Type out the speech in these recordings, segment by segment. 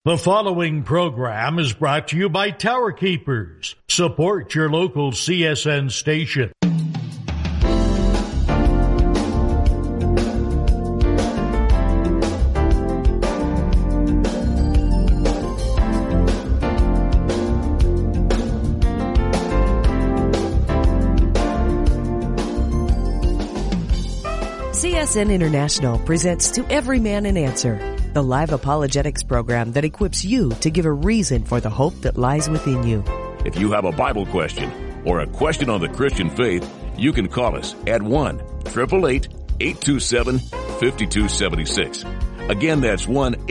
The following program is brought to you by Tower Keepers. Support your local CSN station. CSN International presents To Every Man an Answer, the live apologetics program that equips you to give a reason for the hope that lies within you. If you have a Bible question or a question on the Christian faith, you can call us at 1-888-827-5276. Again, that's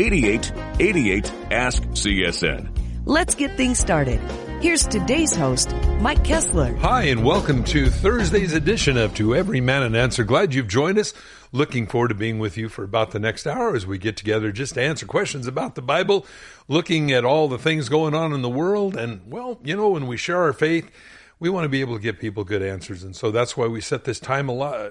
1-8888-ASK-CSN. Let's get things started. Here's today's host, Mike Kessler. Hi, and welcome to Thursday's edition of To Every Man an Answer. Glad you've joined us. Looking forward to being with you for about the next hour as we get together just to answer questions about the Bible, looking at all the things going on in the world. And, well, you know, when we share our faith, we want to be able to give people good answers. And so that's why we set this time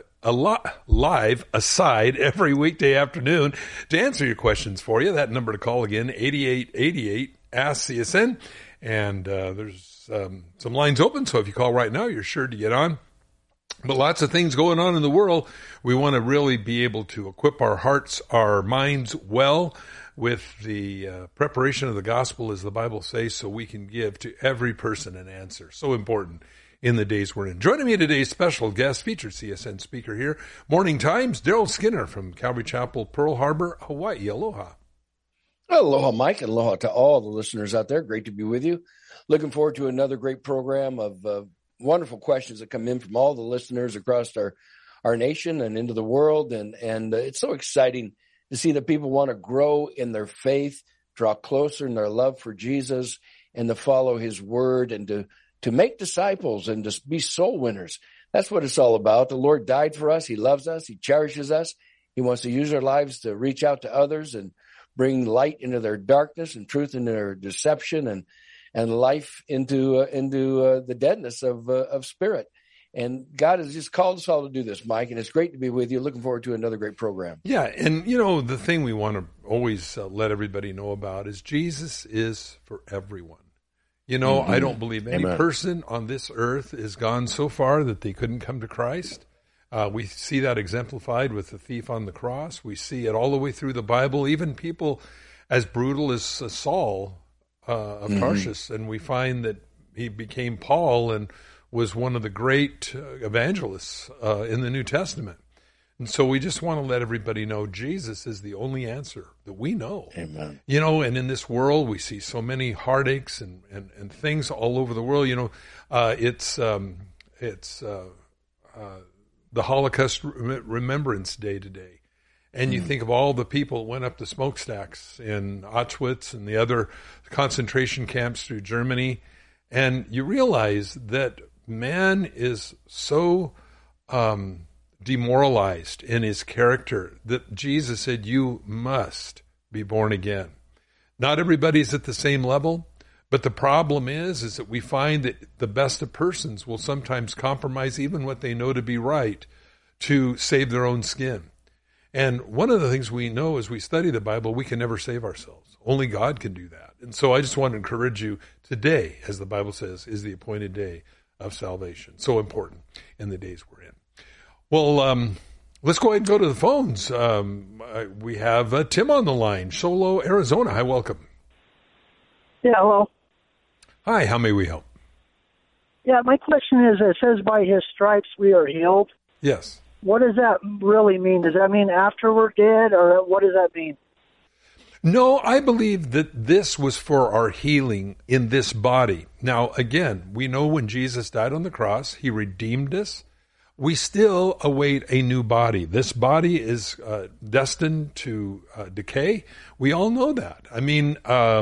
live aside every weekday afternoon to answer your questions for you. That number to call again, 8888-ASK-CSN. And there's some lines open, so if you call right now, you're sure to get on. But lots of things going on in the world. We want to really be able to equip our hearts, our minds well with the preparation of the gospel, as the Bible says, so we can give to every person an answer. So important in the days we're in. Joining me today, special guest, featured CSN speaker here, Morning Times, Daryl Skinner from Calvary Chapel, Pearl Harbor, Hawaii. Aloha. Aloha, Mike, and aloha to all the listeners out there. Great to be with you. Looking forward to another great program of wonderful questions that come in from all the listeners across our nation and into the world. And it's so exciting to see that people want to grow in their faith, draw closer in their love for Jesus, and to follow his word and to make disciples and to be soul winners. That's what it's all about. The Lord died for us. He loves us. He cherishes us. He wants to use our lives to reach out to others and bring light into their darkness and truth into their deception and life into the deadness of spirit. And God has just called us all to do this, Mike, and it's great to be with you. Looking forward to another great program. Yeah, and you know, the thing we want to always let everybody know about is Jesus is for everyone. You know, I don't believe any person on this earth has gone so far that they couldn't come to Christ. We see that exemplified with the thief on the cross. We see it all the way through the Bible, even people as brutal as Saul of Tarsus. And we find that he became Paul and was one of the great evangelists in the New Testament. And so we just want to let everybody know Jesus is the only answer that we know. Amen. You know, and in this world, we see so many heartaches and things all over the world. You know, it's the Holocaust Remembrance Day today. And you think of all the people that went up the smokestacks in Auschwitz and the other concentration camps through Germany. And you realize that man is so demoralized in his character that Jesus said, you must be born again. Not everybody's at the same level. But the problem is that we find that the best of persons will sometimes compromise even what they know to be right to save their own skin. And one of the things we know as we study the Bible, we can never save ourselves. Only God can do that. And so I just want to encourage you today, as the Bible says, is the appointed day of salvation. So important in the days we're in. Well, let's go ahead and go to the phones. We have Tim on the line, Solo, Arizona. Hi, welcome. Yeah, hello. Hi, how may we help? Yeah, my question is, it says by his stripes we are healed. Yes. What does that really mean? Does that mean after we're dead, or what does that mean? No, I believe that this was for our healing in this body. Now, again, we know when Jesus died on the cross, he redeemed us. We still await a new body. This body is destined to decay. We all know that. I mean,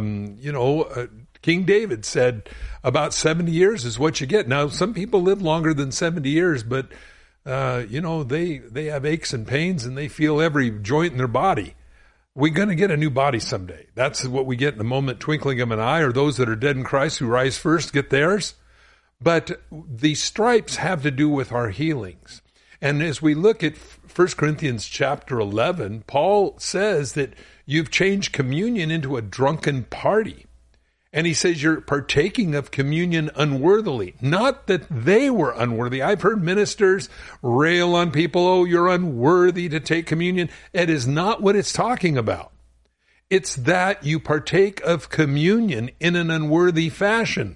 King David said about 70 years is what you get. Now, some people live longer than 70 years, but, they have aches and pains and they feel every joint in their body. We're going to get a new body someday. That's what we get in the moment, twinkling of an eye, or those that are dead in Christ who rise first get theirs. But the stripes have to do with our healings. And as we look at 1 Corinthians chapter 11, Paul says that you've changed communion into a drunken party. And he says you're partaking of communion unworthily. Not that they were unworthy. I've heard ministers rail on people, oh, you're unworthy to take communion. It is not what it's talking about. It's that you partake of communion in an unworthy fashion.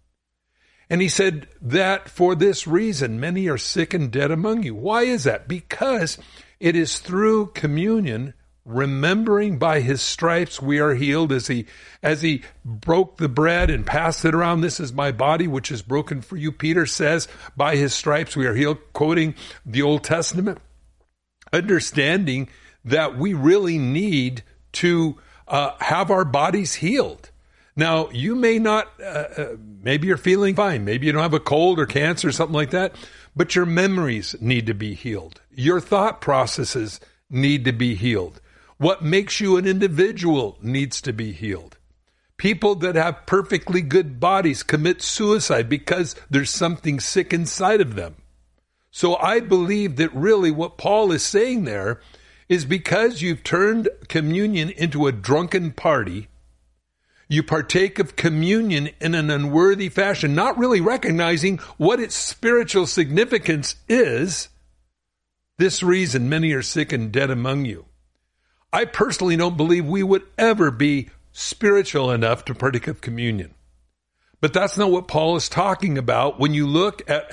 And he said that for this reason, many are sick and dead among you. Why is that? Because it is through communion, remembering by his stripes we are healed, as he broke the bread and passed it around. This is my body, which is broken for you. Peter says, by his stripes we are healed, quoting the Old Testament, understanding that we really need to have our bodies healed. Now, you may not, maybe you're feeling fine. Maybe you don't have a cold or cancer or something like that, but your memories need to be healed. Your thought processes need to be healed. What makes you an individual needs to be healed. People that have perfectly good bodies commit suicide because there's something sick inside of them. So I believe that really what Paul is saying there is because you've turned communion into a drunken party, you partake of communion in an unworthy fashion, not really recognizing what its spiritual significance is. This reason many are sick and dead among you. I personally don't believe we would ever be spiritual enough to partake of communion. But that's not what Paul is talking about. When you look at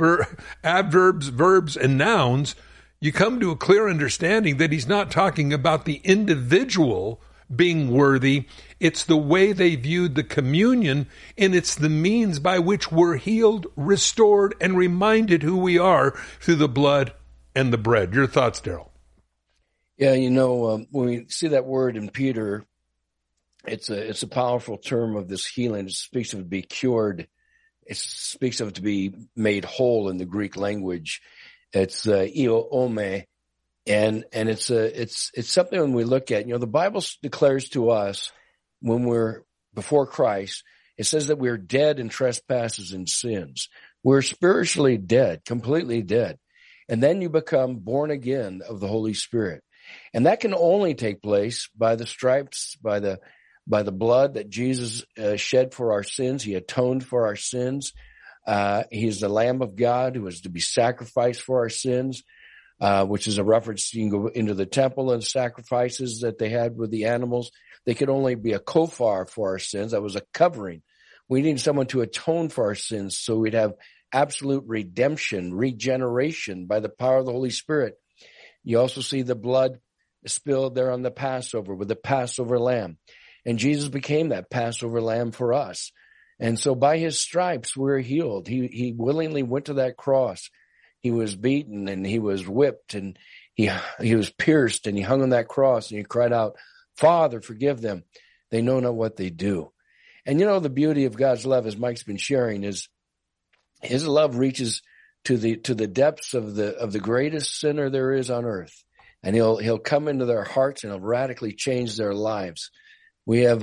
adverbs, verbs, and nouns, you come to a clear understanding that he's not talking about the individual being worthy. It's the way they viewed the communion, and it's the means by which we're healed, restored, and reminded who we are through the blood and the bread. Your thoughts, Daryl? Yeah, when we see that word in Peter, it's a powerful term of this healing. It speaks of to be cured. It speaks of to be made whole in the Greek language. It's io-ome. And it's something when we look at, the Bible declares to us when we're before Christ, it says that we're dead in trespasses and sins. We're spiritually dead, completely dead. And then you become born again of the Holy Spirit. And that can only take place by the stripes, by the blood that Jesus shed for our sins. He atoned for our sins. He's the Lamb of God who was to be sacrificed for our sins. Which is a reference, you can go into the temple and sacrifices that they had with the animals. They could only be a kofar for our sins. That was a covering. We need someone to atone for our sins so we'd have absolute redemption, regeneration by the power of the Holy Spirit. You also see the blood spilled there on the Passover with the Passover lamb. And Jesus became that Passover lamb for us. And so by his stripes, we're healed. He willingly went to that cross. He was beaten and he was whipped and he was pierced and he hung on that cross and he cried out, Father, forgive them. They know not what they do. And the beauty of God's love, as Mike's been sharing, is his love reaches to the depths of the greatest sinner there is on earth. And he'll come into their hearts and he'll radically change their lives. We have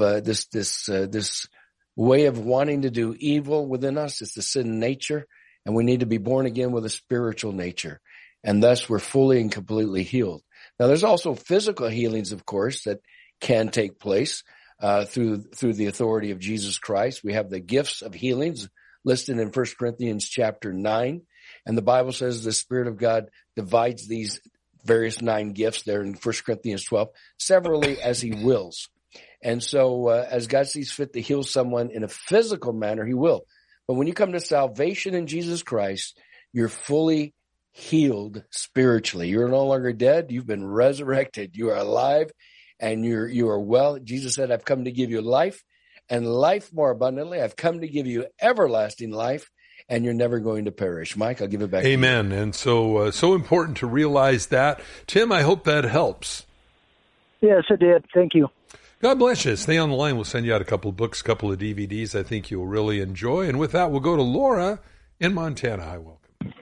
this way of wanting to do evil within us. It's the sin nature. And we need to be born again with a spiritual nature. And thus we're fully and completely healed. Now there's also physical healings, of course, that can take place through the authority of Jesus Christ. We have the gifts of healings listed in 1 Corinthians chapter 9. And the Bible says the Spirit of God divides these various 9 gifts there in 1 Corinthians 12, severally as he wills. And so as God sees fit to heal someone in a physical manner, he will. But when you come to salvation in Jesus Christ, you're fully healed spiritually. You're no longer dead. You've been resurrected. You are alive and you are well. Jesus said, I've come to give you life and life more abundantly. I've come to give you everlasting life and you're never going to perish. Mike, I'll give it back to you. Amen. And so important to realize that. Tim, I hope that helps. Yes, it did. Thank you. God bless you. Stay on the line. We'll send you out a couple of books, a couple of DVDs I think you'll really enjoy. And with that, we'll go to Laura in Montana. Hi, welcome.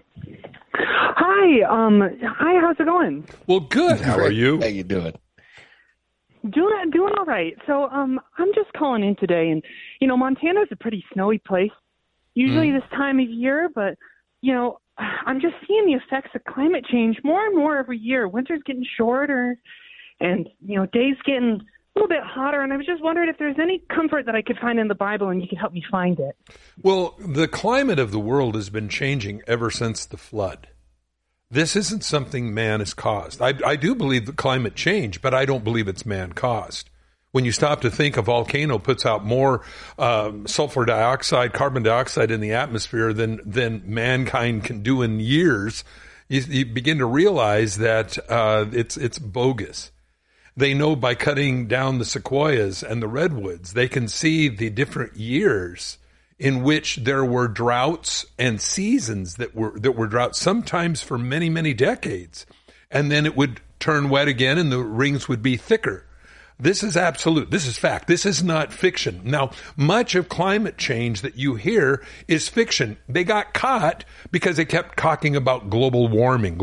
Hi, how's it going? Well, good. How are you? How you doing? Doing all right. So I'm just calling in today. And, Montana's a pretty snowy place, usually this time of year. But, I'm just seeing the effects of climate change more and more every year. Winter's getting shorter and, days getting a little bit hotter. And I was just wondering if there's any comfort that I could find in the Bible and you could help me find it. Well, the climate of the world has been changing ever since the flood. This isn't something man has caused. I do believe that climate change, but I don't believe it's man caused. When you stop to think, a volcano puts out more sulfur dioxide, carbon dioxide in the atmosphere than mankind can do in years, you begin to realize that it's bogus. They know by cutting down the sequoias and the redwoods, they can see the different years in which there were droughts and seasons that were droughts, sometimes for many, many decades. And then it would turn wet again and the rings would be thicker. This is absolute. This is fact. This is not fiction. Now, much of climate change that you hear is fiction. They got caught because they kept talking about global warming.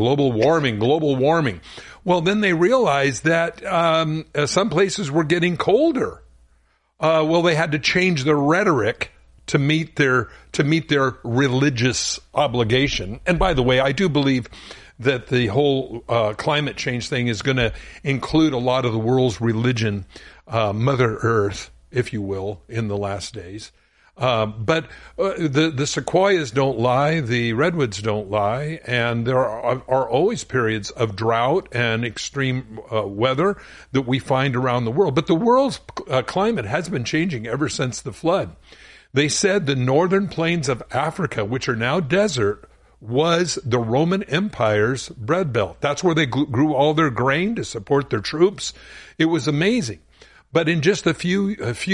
Well, then they realized that some places were getting colder. They had to change their rhetoric to meet their religious obligation. And by the way, I do believe that the whole climate change thing is going to include a lot of the world's religion, Mother Earth, if you will, in the last days. But the sequoias don't lie, the redwoods don't lie, and there are always periods of drought and extreme weather that we find around the world. But the world's climate has been changing ever since the flood. They said the northern plains of Africa, which are now desert, was the Roman Empire's bread belt. That's where they grew all their grain to support their troops. It was amazing. But in just a few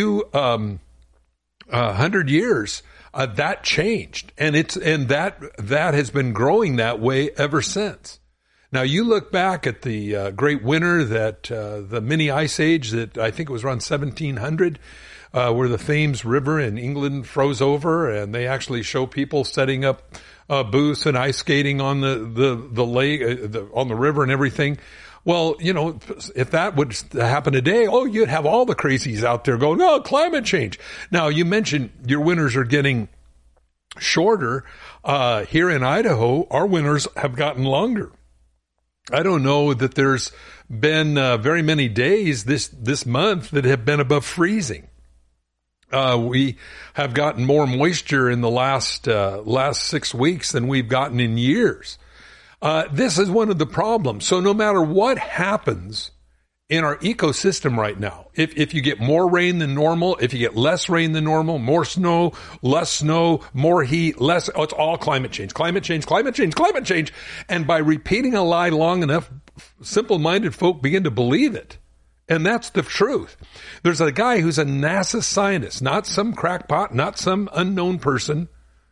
100 years, that changed, and that has been growing that way ever since. Now you look back at the great winter that the mini ice age that I think it was around 1700. Where the Thames River in England froze over, and they actually show people setting up booths and ice skating on the lake, on the river and everything. Well, if that would happen today, you'd have all the crazies out there going, climate change. Now, you mentioned your winters are getting shorter. Here in Idaho, our winters have gotten longer. I don't know that there's been very many days this month that have been above freezing. We have gotten more moisture in the last 6 weeks than we've gotten in years. This is one of the problems. So no matter what happens in our ecosystem right now, if you get more rain than normal, if you get less rain than normal, more snow, less snow, more heat, less, it's all climate change. And by repeating a lie long enough, simple-minded folk begin to believe it. And that's the truth. There's a guy who's a NASA scientist, not some crackpot, not some unknown person.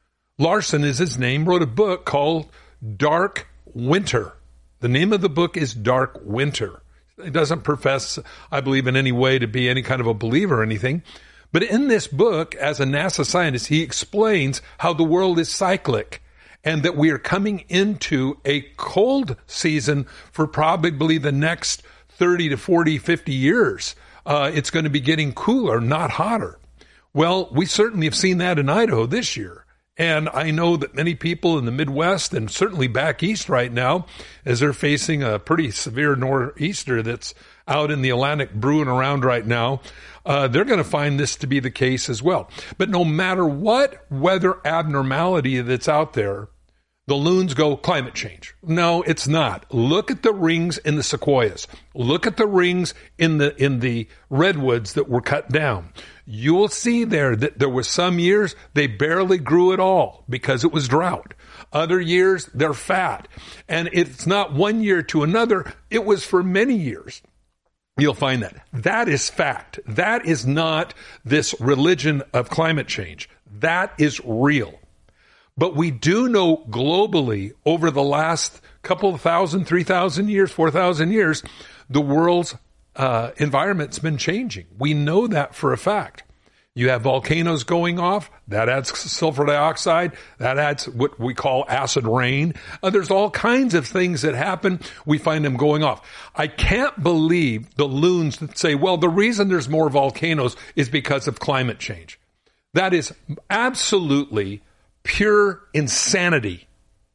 Larson is his name, wrote a book called Dark Winter. The name of the book is Dark Winter. He doesn't profess, I believe, in any way to be any kind of a believer or anything. But in this book, as a NASA scientist, he explains how the world is cyclic and that we are coming into a cold season for probably the next 30 to 40, 50 years. It's going to be getting cooler, not hotter. Well, we certainly have seen that in Idaho this year. And I know that many people in the Midwest and certainly back east right now, as they're facing a pretty severe nor'easter that's out in the Atlantic brewing around right now, they're going to find this to be the case as well. But no matter what weather abnormality that's out there, the loons go climate change. No, it's not. Look at the rings in the sequoias. Look at the rings in the redwoods that were cut down. You'll see there that there were some years they barely grew at all because it was drought. Other years they're fat. And it's not one year to another. It was for many years. You'll find that. That is fact. That is not this religion of climate change. That is real. But we do know globally over the last couple of 3,000 years, 4,000 years, the world's environment's been changing. We know that for a fact. You have volcanoes going off. That adds sulfur dioxide. That adds what we call acid rain. There's all kinds of things that happen. We find them going off. I can't believe the loons that say, well, the reason there's more volcanoes is because of climate change. That is absolutely pure insanity.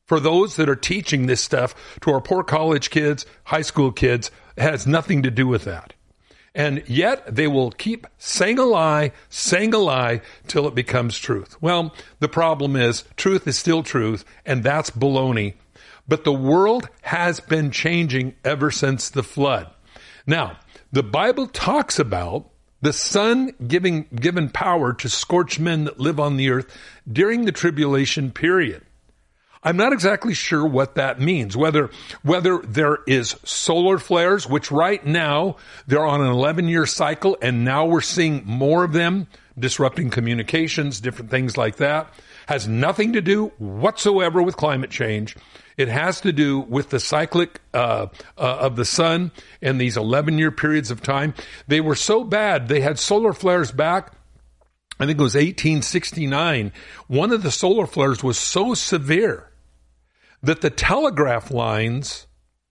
for those that are teaching this stuff to our poor college kids, high school kids. It has nothing to do with that. And yet they will keep saying a lie till it becomes truth. Well, the problem is truth is still truth, and that's baloney. But the world has been changing ever since the flood. Now, the Bible talks about the Son given power to scorch men that live on the earth during the tribulation period. I'm not exactly sure what that means, whether there is solar flares, which right now they're on an 11-year cycle, and now we're seeing more of them, disrupting communications, different things like that. Has nothing to do whatsoever with climate change. It has to do with the cyclic of the sun and these 11-year periods of time. They were so bad, they had solar flares back, I think it was 1869. One of the solar flares was so severe that the telegraph lines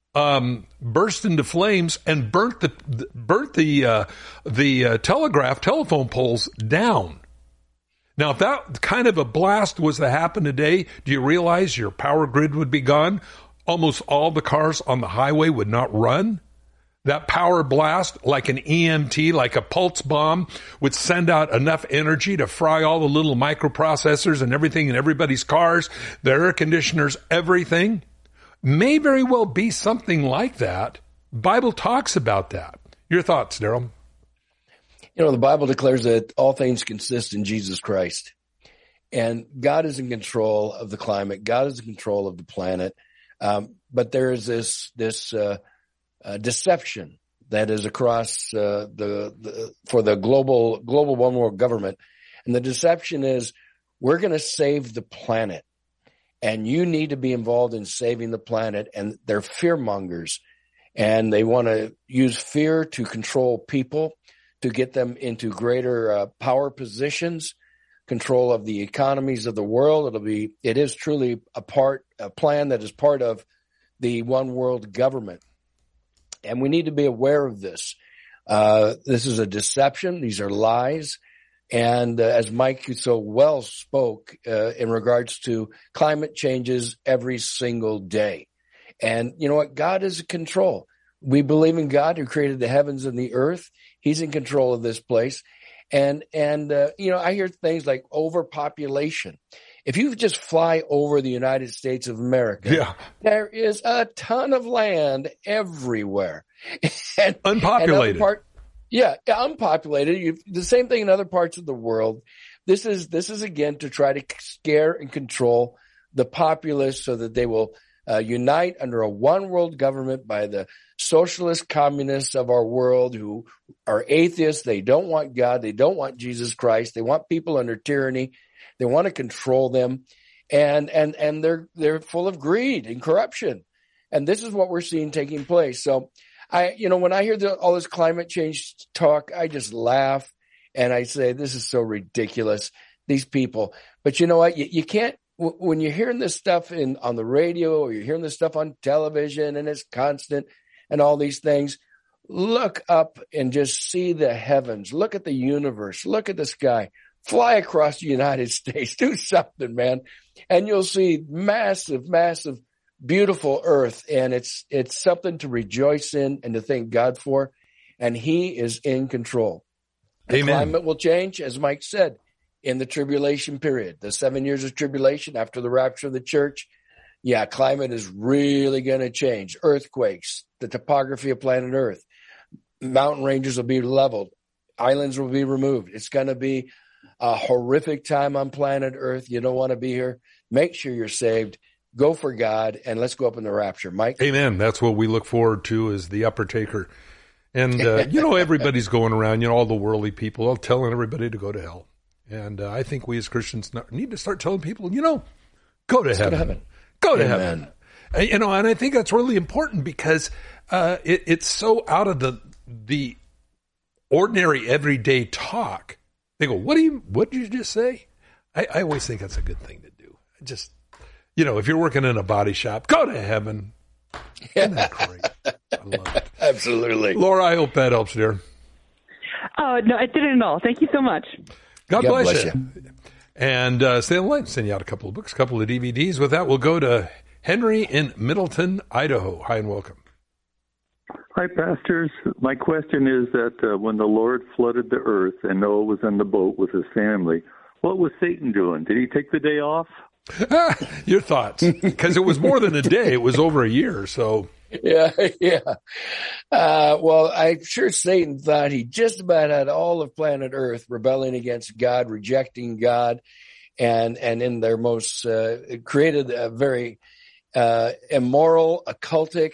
burst into flames and burnt the telephone poles down. Now, if that kind of a blast was to happen today, do you realize your power grid would be gone? Almost all the cars on the highway would not run. That power blast, like an EMT, like a pulse bomb, would send out enough energy to fry all the little microprocessors and everything in everybody's cars, their air conditioners, everything. May very well be something like that. Bible talks about that. Your thoughts, Daryl? You know, the Bible declares that all things consist in Jesus Christ. And God is in control of the climate. God is in control of the planet. But there is this deception that is across for the global one world government. And the deception is, we're going to save the planet, and you need to be involved in saving the planet. And they're fear mongers, and they want to use fear to control people, to get them into greater power positions, control of the economies of the world. It is truly a plan that is part of the one world government. And we need to be aware of this. This is a deception. These are lies. And as Mike so well spoke in regards to climate changes every single day. And you know what? God is in control. We believe in God who created the heavens and the earth. He's in control of this place. And you know, I hear things like overpopulation. If you just fly over the United States of America, there is a ton of land everywhere. And, unpopulated. Unpopulated. The same thing in other parts of the world. This is again to try to scare and control the populace so that they will unite under a one world government by the socialist communists of our world who are atheists. They don't want God. They don't want Jesus Christ. They want people under tyranny. They want to control them, and they're full of greed and corruption. And this is what we're seeing taking place. So when I hear all this climate change talk, I just laugh and I say, this is so ridiculous, these people. But you know what? You can't, when you're hearing this stuff on the radio, or you're hearing this stuff on television, and it's constant and all these things, look up and just see the heavens. Look at the universe. Look at the sky. Fly across the United States. Do something, man. And you'll see massive, massive, beautiful earth. And it's something to rejoice in and to thank God for. And he is in control. The climate will change, as Mike said, in the tribulation period, the 7 years of tribulation after the rapture of the church. Yeah, climate is really going to change. Earthquakes, the topography of planet Earth, mountain ranges will be leveled. Islands will be removed. It's going to be a horrific time on planet Earth. You don't want to be here. Make sure you're saved. Go for God, and let's go up in the rapture. Mike? Amen. That's what we look forward to, is the upper taker. And, everybody's going around, all the worldly people, all telling everybody to go to hell. And I think we as Christians need to start telling people, go to heaven. Go to heaven. And I think that's really important because it's so out of the ordinary everyday talk. They go, what did you just say? I always think that's a good thing to do. Just, if you're working in a body shop, go to heaven. Isn't that great? I love it. Absolutely. Laura, I hope that helps, dear. Oh, no, it didn't at all. Thank you so much. God bless you. And stay on the line. Send you out a couple of books, a couple of DVDs. With that, we'll go to Henry in Middleton, Idaho. Hi and welcome. Hi, pastors. My question is that when the Lord flooded the earth and Noah was in the boat with his family, what was Satan doing? Did he take the day off? Your thoughts? Because it was more than a day. It was over a year. So Yeah. Well, I'm sure Satan thought he just about had all of planet Earth rebelling against God, rejecting God, and in their most created a very immoral, occultic,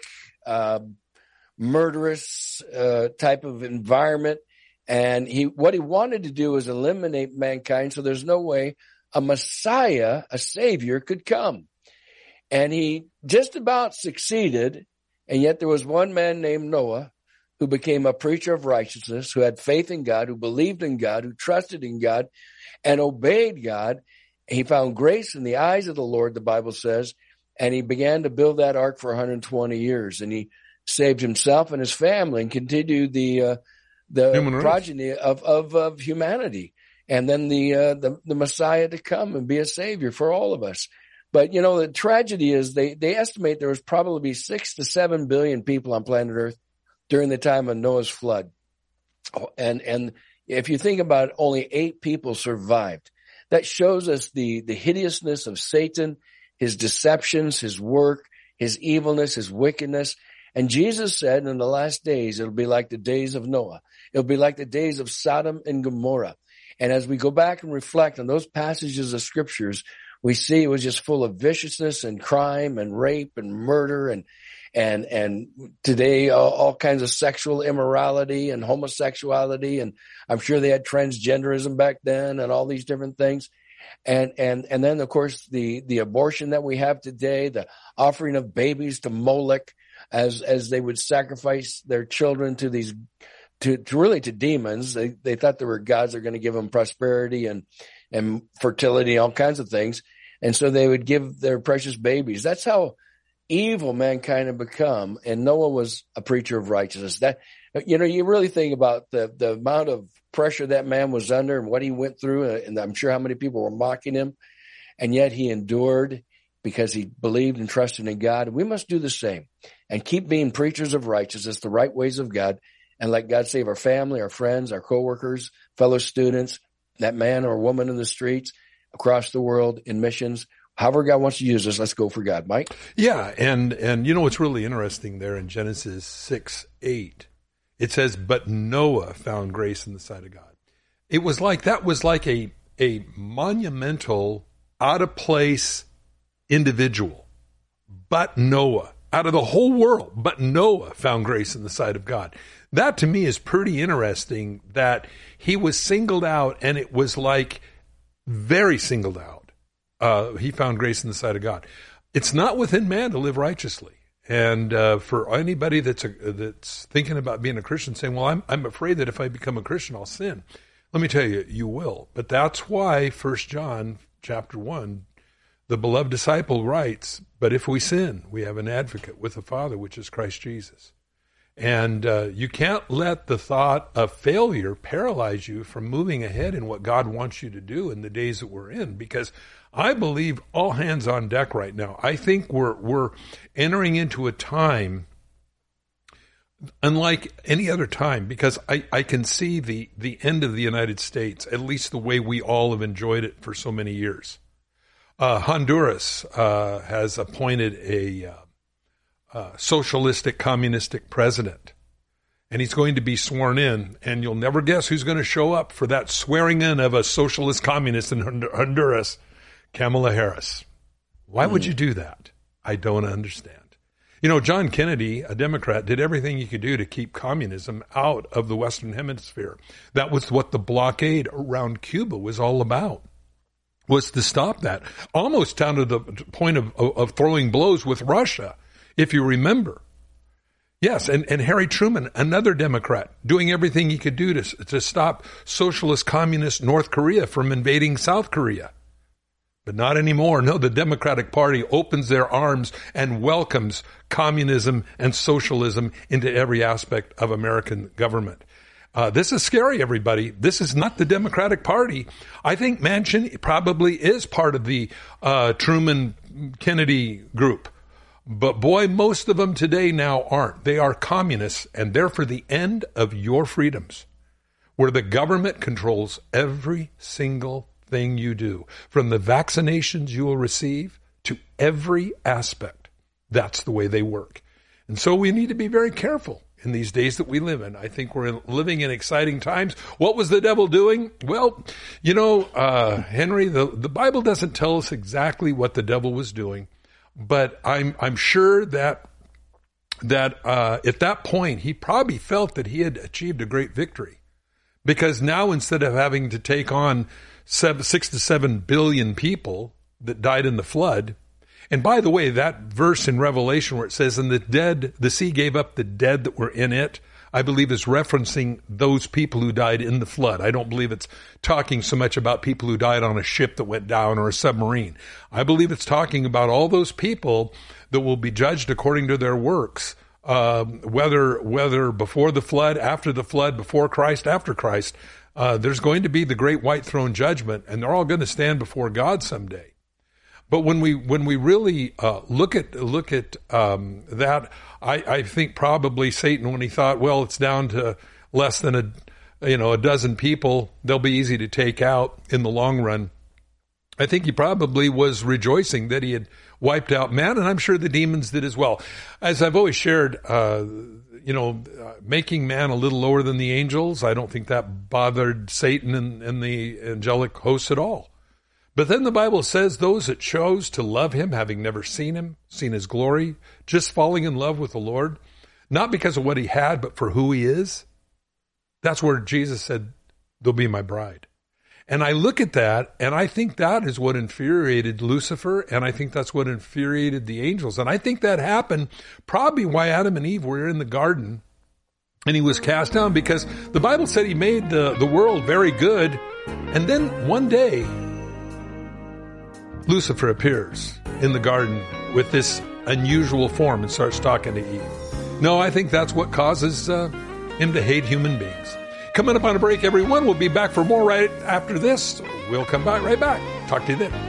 murderous type of environment. And what he wanted to do was eliminate mankind, so there's no way a Messiah, a Savior, could come. And he just about succeeded. And yet there was one man named Noah who became a preacher of righteousness, who had faith in God, who believed in God, who trusted in God, and obeyed God. He found grace in the eyes of the Lord, the Bible says, and he began to build that ark for 120 years. And he saved himself and his family and continued the progeny of humanity. And then the Messiah to come and be a Savior for all of us. But, the tragedy is they estimate there was probably 6 to 7 billion people on planet Earth during the time of Noah's flood. And if you think about it, only 8 people survived. That shows us the hideousness of Satan, his deceptions, his work, his evilness, his wickedness. And Jesus said in the last days, it'll be like the days of Noah. It'll be like the days of Sodom and Gomorrah. And as we go back and reflect on those passages of scriptures, we see it was just full of viciousness and crime and rape and murder and today all kinds of sexual immorality and homosexuality. And I'm sure they had transgenderism back then and all these different things. And then of course the abortion that we have today, the offering of babies to Molech as they would sacrifice their children to these to demons. They thought there were gods that were going to give them prosperity and fertility, all kinds of things. And so they would give their precious babies. That's how evil mankind had become. And Noah was a preacher of righteousness. That, you really think about the amount of pressure that man was under and what he went through. And I'm sure how many people were mocking him. And yet he endured because he believed and trusted in God. And we must do the same and keep being preachers of righteousness, the right ways of God, and let God save our family, our friends, our coworkers, fellow students, that man or woman in the streets, across the world, in missions. However God wants to use us, let's go for God. Mike? Yeah, and what's really interesting there in Genesis 6:8, it says, but Noah found grace in the sight of God. That was like a monumental, out-of-place individual. But Noah, out of the whole world, but Noah found grace in the sight of God. That to me is pretty interesting that he was singled out, and it was like very singled out. He found grace in the sight of God. It's not within man to live righteously. And for anybody that's thinking about being a Christian, saying, well, I'm afraid that if I become a Christian, I'll sin. Let me tell you, you will. But that's why 1 John chapter 1, the beloved disciple writes, but if we sin, we have an advocate with the Father, which is Christ Jesus. And you can't let the thought of failure paralyze you from moving ahead in what God wants you to do in the days that we're in, because I believe all hands on deck right now. I think we're entering into a time unlike any other time, because I can see the end of the United States, at least the way we all have enjoyed it for so many years. Honduras has appointed a socialistic, communistic president, and he's going to be sworn in, and you'll never guess who's going to show up for that swearing in of a socialist communist in Honduras, Kamala Harris. Why would you do that? I don't understand. John Kennedy, a Democrat, did everything he could do to keep communism out of the Western Hemisphere. That was what the blockade around Cuba was all about, was to stop that. Almost down to the point of throwing blows with Russia, if you remember. Yes, and Harry Truman, another Democrat, doing everything he could do to stop socialist communist North Korea from invading South Korea. But not anymore. No, the Democratic Party opens their arms and welcomes communism and socialism into every aspect of American government. This is scary, everybody. This is not the Democratic Party. I think Manchin probably is part of the Truman-Kennedy group. But boy, most of them today now aren't. They are communists, and they're for the end of your freedoms, where the government controls every single thing you do, from the vaccinations you will receive to every aspect. That's the way they work. And so we need to be very careful in these days that we live in. I think we're living in exciting times. What was the devil doing? Well, Henry, the Bible doesn't tell us exactly what the devil was doing, but I'm sure that at that point he probably felt that he had achieved a great victory, because now instead of having to take on 6 to 7 billion people that died in the flood. And by the way, that verse in Revelation where it says, and the sea gave up the dead that were in it, I believe is referencing those people who died in the flood. I don't believe it's talking so much about people who died on a ship that went down or a submarine. I believe it's talking about all those people that will be judged according to their works, whether before the flood, after the flood, before Christ, after Christ. There's going to be the great white throne judgment, and they're all going to stand before God someday. But when we really look at that, I think probably Satan, when he thought, well, it's down to less than a dozen people, they'll be easy to take out in the long run. I think he probably was rejoicing that he had wiped out man, and I'm sure the demons did as well. As I've always shared, making man a little lower than the angels, I don't think that bothered Satan and the angelic hosts at all. But then the Bible says those that chose to love him, having never seen him, seen his glory, just falling in love with the Lord, not because of what he had, but for who he is. That's where Jesus said, they'll be my bride. And I look at that, and I think that is what infuriated Lucifer, and I think that's what infuriated the angels. And I think that happened probably why Adam and Eve were in the garden, and he was cast down, because the Bible said he made the world very good, and then one day, Lucifer appears in the garden with this unusual form and starts talking to Eve. No, I think that's what causes him to hate human beings. Coming up on a break, everyone. We'll be back for more right after this. We'll come back right back. Talk to you then.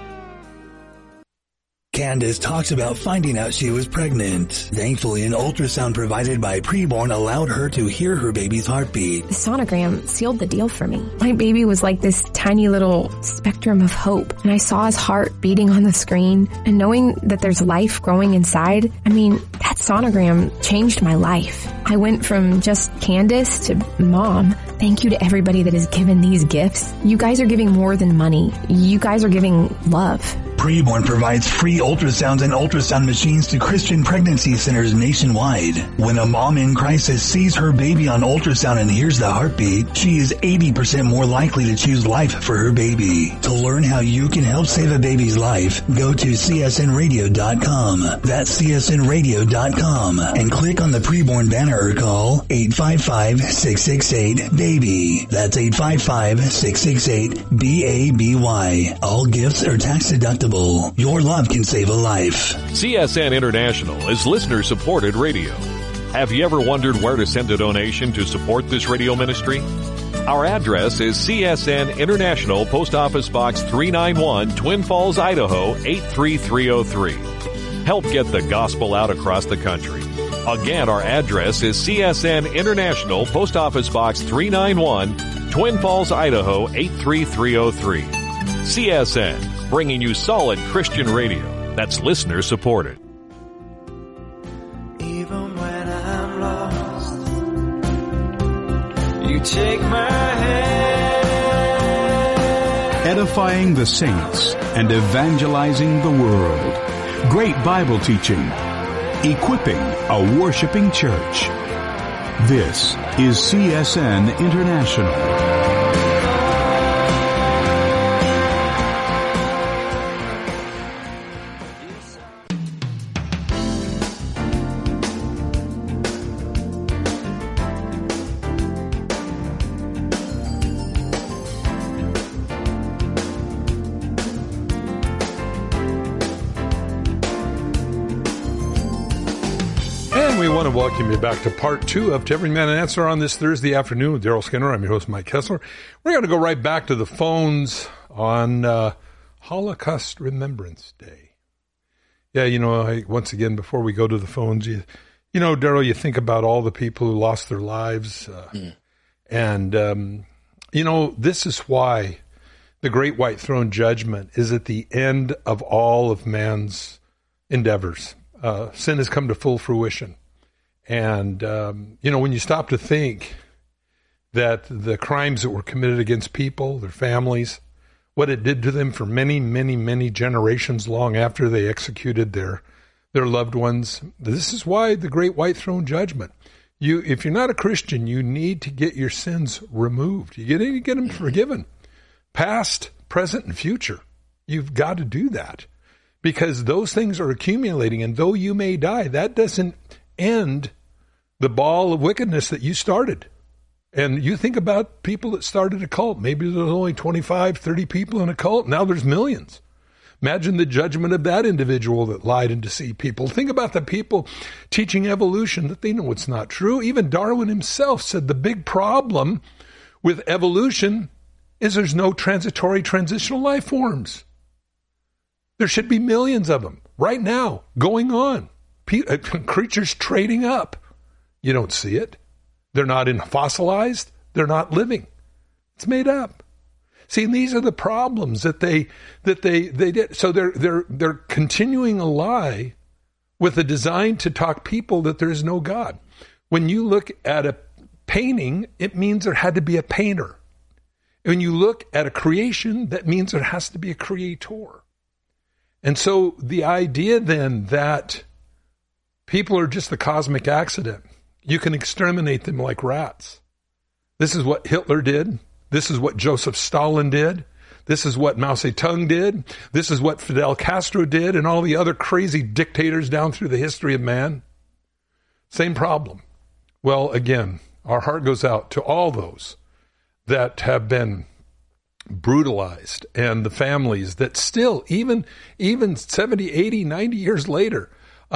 Candace talks about finding out she was pregnant. Thankfully, an ultrasound provided by Preborn allowed her to hear her baby's heartbeat. The sonogram sealed the deal for me. My baby was like this tiny little spectrum of hope, and I saw his heart beating on the screen, and knowing that there's life growing inside, that sonogram changed my life. I went from just Candace to mom. Thank you to everybody that has given these gifts. You guys are giving more than money. You guys are giving love. Preborn provides free ultrasounds and ultrasound machines to Christian pregnancy centers nationwide. When a mom in crisis sees her baby on ultrasound and hears the heartbeat, she is 80% more likely to choose life for her baby. To learn how you can help save a baby's life, go to csnradio.com. That's csnradio.com and click on the Preborn banner or call 855-668-BABY. That's 855-668-BABY. All gifts are tax deductible. Your love can save a life. CSN International is listener-supported radio. Have you ever wondered where to send a donation to support this radio ministry? Our address is CSN International, Post Office Box 391, Twin Falls, Idaho 83303. Help get the gospel out across the country. Again, our address is CSN International, Post Office Box 391, Twin Falls, Idaho 83303. CSN, bringing you solid Christian radio that's listener supported. Even when I'm lost, you take my hand. Edifying the saints and evangelizing the world. Great Bible teaching. Equipping a worshiping church. This is CSN International. Welcome you back to part 2 of To Every Man an Answer on this Thursday afternoon with Daryl Skinner. I'm your host, Mike Kessler. We're going to go right back to the phones on Holocaust Remembrance Day. Yeah, once again, before we go to the phones, Daryl, you think about all the people who lost their lives. And, this is why the great white throne judgment is at the end of all of man's endeavors. Sin has come to full fruition. And, when you stop to think that the crimes that were committed against people, their families, what it did to them for many, many, many generations long after they executed their loved ones. This is why the great white throne judgment. If you're not a Christian, you need to get your sins removed. You need to get them forgiven. Past, present, and future. You've got to do that because those things are accumulating. And though you may die, that doesn't end the ball of wickedness that you started. And you think about people that started a cult. Maybe there's only 25, 30 people in a cult. Now there's millions. Imagine the judgment of that individual that lied and deceived people. Think about the people teaching evolution that they know it's not true. Even Darwin himself said the big problem with evolution is there's no transitory transitional life forms. There should be millions of them right now going on. Creatures trading up. You don't see it. They're not fossilized. They're not living. It's made up. See, and these are the problems that they did. So they're continuing a lie with a design to talk people that there is no God. When you look at a painting, it means there had to be a painter. When you look at a creation, that means there has to be a creator. And so the idea then that people are just a cosmic accident, you can exterminate them like rats. This is what Hitler did. This is what Joseph Stalin did. This is what Mao Zedong did. This is what Fidel Castro did and all the other crazy dictators down through the history of man. Same problem. Well, again, our heart goes out to all those that have been brutalized and the families that still, even 70, 80, 90 years later,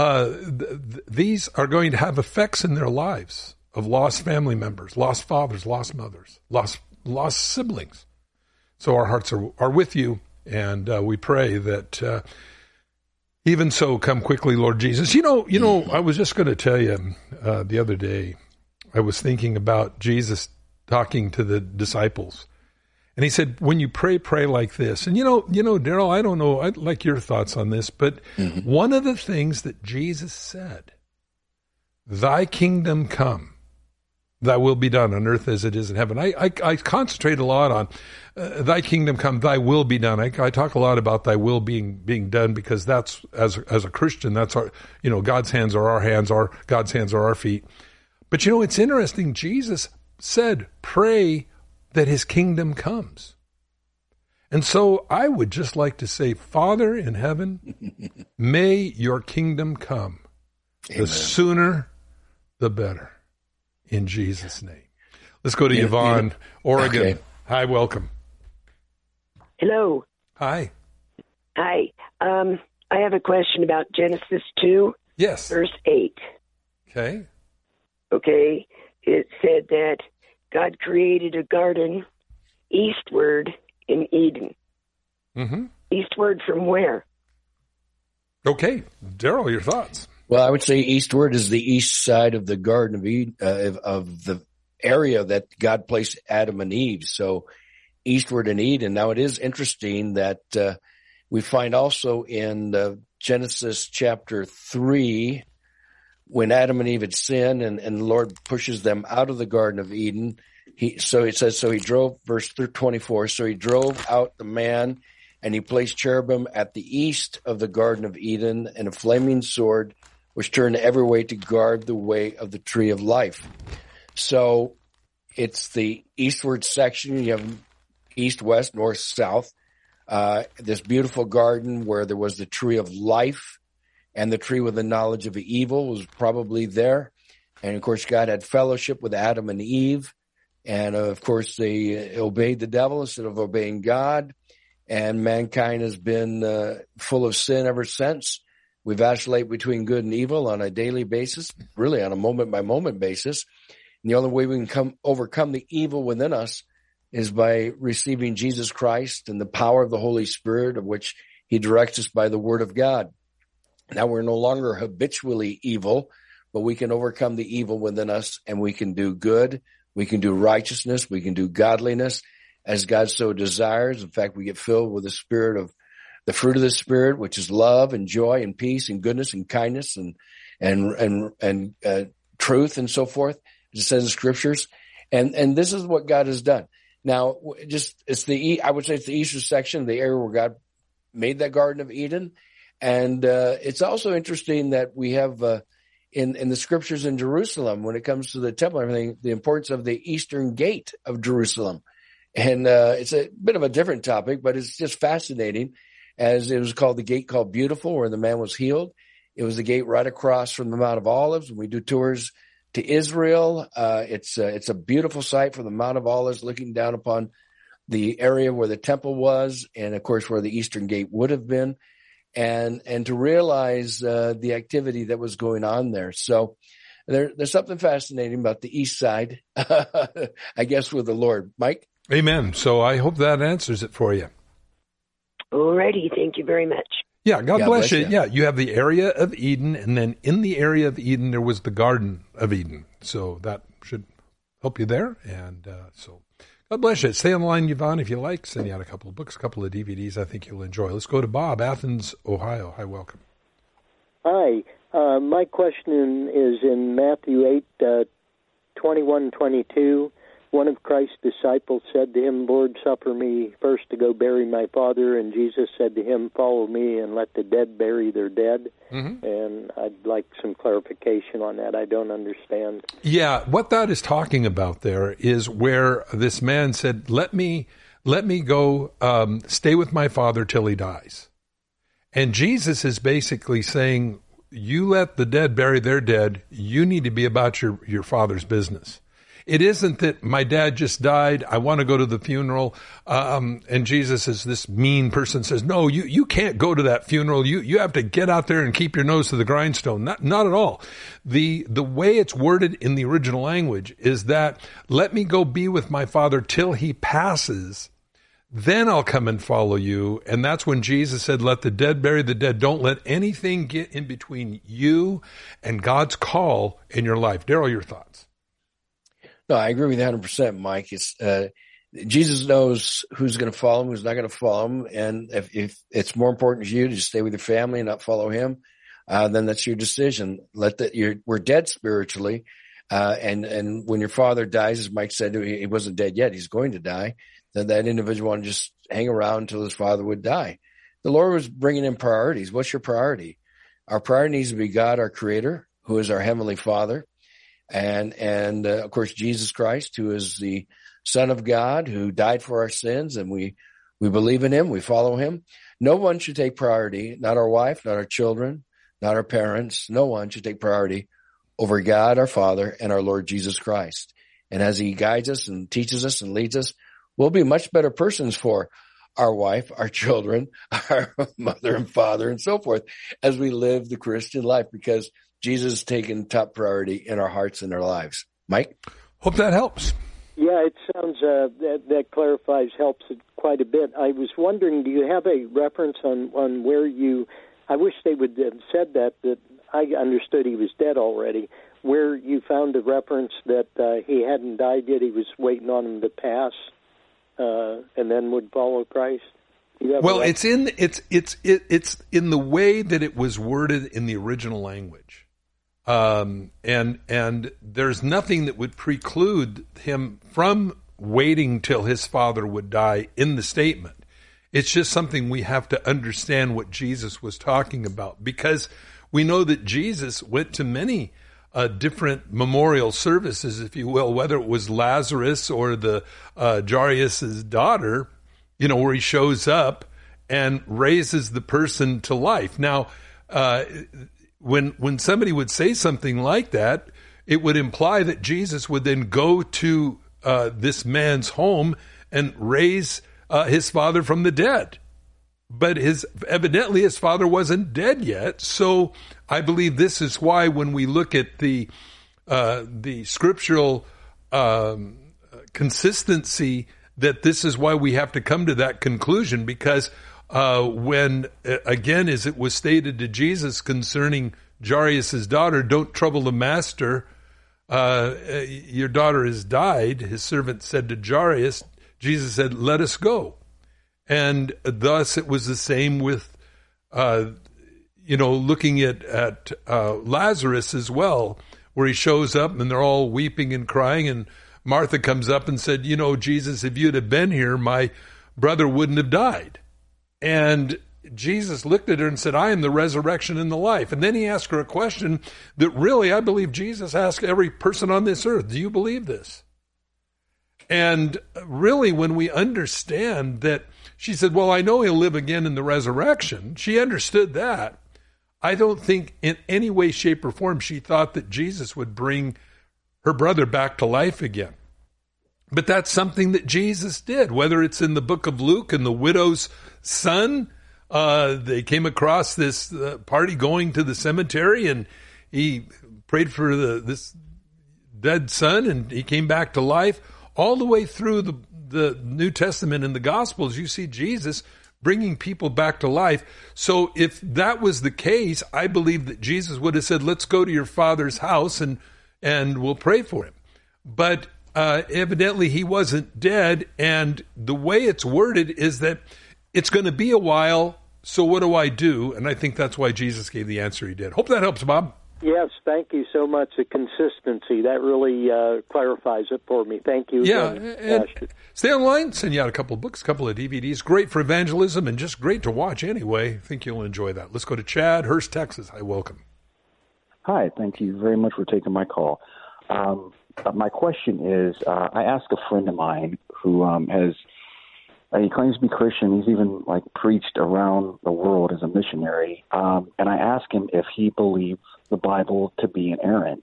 these are going to have effects in their lives of lost family members, lost fathers, lost mothers, lost siblings. So our hearts are with you, and we pray that even so, come quickly, Lord Jesus. I was just going to tell you the other day, I was thinking about Jesus talking to the disciples. And he said, when you pray like this. And Daryl, I don't know, I'd like your thoughts on this, but one of the things that Jesus said, thy kingdom come, thy will be done on earth as it is in heaven. I concentrate a lot on thy kingdom come, thy will be done. I talk a lot about thy will being done because that's, as a Christian, that's our, God's hands are our hands, God's hands are our feet. But it's interesting. Jesus said, pray that his kingdom comes. And so I would just like to say, Father in heaven, may your kingdom come. Amen. The sooner, the better. In Jesus' name. Let's go to Yvonne, Oregon. Okay. Hi, welcome. Hello. Hi. Hi. I have a question about Genesis 2, verse 8. Okay. Okay. It said that God created a garden eastward in Eden. Mm-hmm. Eastward from where? Okay. Daryl, your thoughts? Well, I would say eastward is the east side of the Garden of Eden, of the area that God placed Adam and Eve. So eastward in Eden. Now, it is interesting that we find also in Genesis chapter 3, when Adam and Eve had sinned and the Lord pushes them out of the Garden of Eden, so he drove, verse 24, so he drove out the man and he placed cherubim at the east of the Garden of Eden and a flaming sword which turned every way to guard the way of the tree of life. So it's the eastward section. You have east, west, north, south. This beautiful garden where there was the tree of life and the tree with the knowledge of evil was probably there. And of course, God had fellowship with Adam and Eve. And of course, they obeyed the devil instead of obeying God. And mankind has been full of sin ever since. We vacillate between good and evil on a daily basis, really on a moment-by-moment basis. And the only way we can overcome the evil within us is by receiving Jesus Christ and the power of the Holy Spirit, of which he directs us by the Word of God. Now we're no longer habitually evil, but we can overcome the evil within us, and we can do good. We can do righteousness. We can do godliness as God so desires. In fact, we get filled with the spirit of the fruit of the Spirit, which is love and joy and peace and goodness and kindness and truth and so forth. It says in scriptures. And this is what God has done. Now, I would say it's the eastern section, the area where God made that Garden of Eden. And it's also interesting that we have in the scriptures in Jerusalem, when it comes to the temple and everything, the importance of the eastern gate of Jerusalem. And it's a bit of a different topic, but it's just fascinating, as it was called the gate called Beautiful, where the man was healed. It was the gate right across from the Mount of Olives. When we do tours to Israel, it's a beautiful sight from the Mount of Olives, looking down upon the area where the temple was, and of course where the eastern gate would have been, and to realize the activity that was going on there. So there's something fascinating about the east side, I guess, with the Lord. Mike? Amen. So I hope that answers it for you. All righty. Thank you very much. Yeah, God bless you. Yeah, you have the area of Eden, and then in the area of Eden, there was the Garden of Eden. So that should help you there. And so God bless you. Stay on the line, Yvonne, if you like. Send you out a couple of books, a couple of DVDs I think you'll enjoy. Let's go to Bob, Athens, Ohio. Hi, welcome. Hi. My question is in Matthew 8, 21-22. One of Christ's disciples said to him, Lord, suffer me first to go bury my father. And Jesus said to him, follow me and let the dead bury their dead. Mm-hmm. And I'd like some clarification on that. I don't understand. Yeah, what that is talking about there is where this man said, let me go stay with my father till he dies. And Jesus is basically saying, you let the dead bury their dead. You need to be about your father's business. It isn't that my dad just died, I want to go to the funeral, and Jesus is this mean person, says, no, you can't go to that funeral. You have to get out there and keep your nose to the grindstone. Not at all. The way it's worded in the original language is that, let me go be with my father till he passes, then I'll come and follow you. And that's when Jesus said, let the dead bury the dead. Don't let anything get in between you and God's call in your life. Daryl, your thoughts? No, I agree with you 100%, Mike. It's Jesus knows who's going to follow him, who's not going to follow him, and if it's more important to you to just stay with your family and not follow him, then that's your decision. We're dead spiritually, and when your father dies, as Mike said, he wasn't dead yet; he's going to die. Then that individual wanted to just hang around until his father would die. The Lord was bringing in priorities. What's your priority? Our priority needs to be God, our Creator, who is our Heavenly Father. And of course, Jesus Christ, who is the Son of God, who died for our sins, and we believe in him, we follow him. No one should take priority, not our wife, not our children, not our parents. No one should take priority over God, our Father, and our Lord Jesus Christ. And as he guides us and teaches us and leads us, we'll be much better persons for our wife, our children, our mother and father, and so forth, as we live the Christian life, because Jesus has taken top priority in our hearts and our lives. Mike? Hope that helps. Yeah, it sounds that clarifies, helps it quite a bit. I was wondering, do you have a reference on where I wish they would have said that I understood he was dead already, where you found a reference that he hadn't died yet, he was waiting on him to pass, and then would follow Christ? Well, it's in the way that it was worded in the original language. And there's nothing that would preclude him from waiting till his father would die in the statement. It's just something we have to understand what Jesus was talking about, because we know that Jesus went to many different memorial services, if you will, whether it was Lazarus or the Jairus' daughter, where he shows up and raises the person to life. Now, when somebody would say something like that, it would imply that Jesus would then go to this man's home and raise his father from the dead. But evidently his father wasn't dead yet. So I believe this is why when we look at the scriptural consistency, that this is why we have to come to that conclusion, because when, again, as it was stated to Jesus concerning Jairus' daughter, don't trouble the master. Your daughter has died. His servant said to Jairus, Jesus said, let us go. And thus it was the same with, looking at Lazarus as well, where he shows up and they're all weeping and crying. And Martha comes up and said, Jesus, if you'd have been here, my brother wouldn't have died. And Jesus looked at her and said, I am the resurrection and the life. And then he asked her a question that really, I believe Jesus asked every person on this earth, do you believe this? And really, when we understand that, she said, well, I know he'll live again in the resurrection. She understood that. I don't think in any way, shape, or form she thought that Jesus would bring her brother back to life again. But that's something that Jesus did, whether it's in the book of Luke and the widow's son. They came across this party going to the cemetery, and he prayed for this dead son, and he came back to life. All the way through the New Testament and the Gospels, you see Jesus bringing people back to life. So if that was the case, I believe that Jesus would have said, let's go to your father's house and we'll pray for him. But evidently he wasn't dead, and the way it's worded is that it's going to be a while, so what do I do? And I think that's why Jesus gave the answer he did. Hope that helps, Bob. Yes, thank you so much. The consistency, that really clarifies it for me. Thank you. Yeah, and stay online, send you out a couple of books, a couple of DVDs. Great for evangelism and just great to watch anyway. I think you'll enjoy that. Let's go to Chad, Hurst, Texas. Hi, welcome. Hi, thank you very much for taking my call. My question is, I asked a friend of mine who he claims to be Christian. He's even preached around the world as a missionary. And I asked him if he believes the Bible to be inerrant.